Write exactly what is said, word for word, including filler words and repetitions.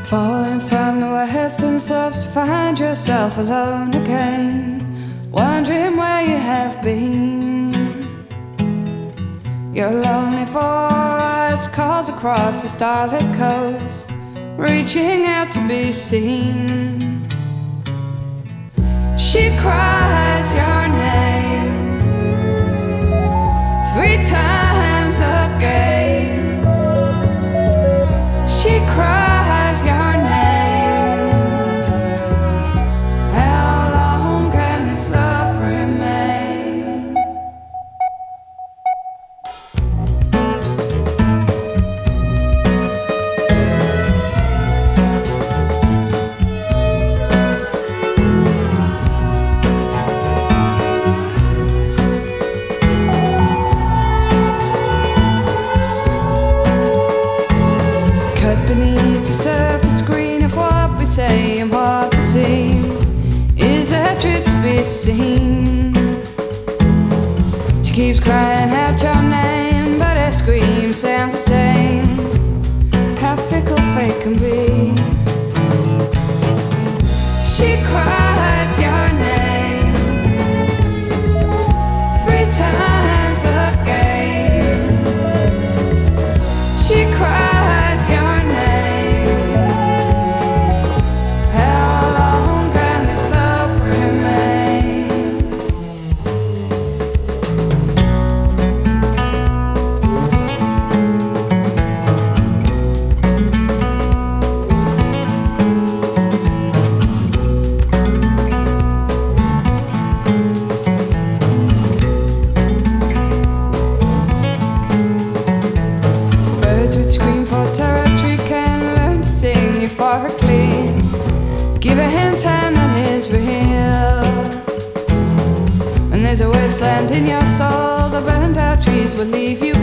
Falling from the western slopes to find yourself alone again, wondering where you have been. Your lonely voice calls across the starlit coast, reaching out to be seen. She cries your name three times again. She cries your name. How long can this love remain? Beneath the surface green of what we say and what we see, is there truth to be seen? She keeps crying out your name, but her scream sounds the same. How fickle fate can be. She cries your name three times again. She cries metaphorically. Give a hint time that is real. And there's a wasteland in your soul. The burned out trees will leave you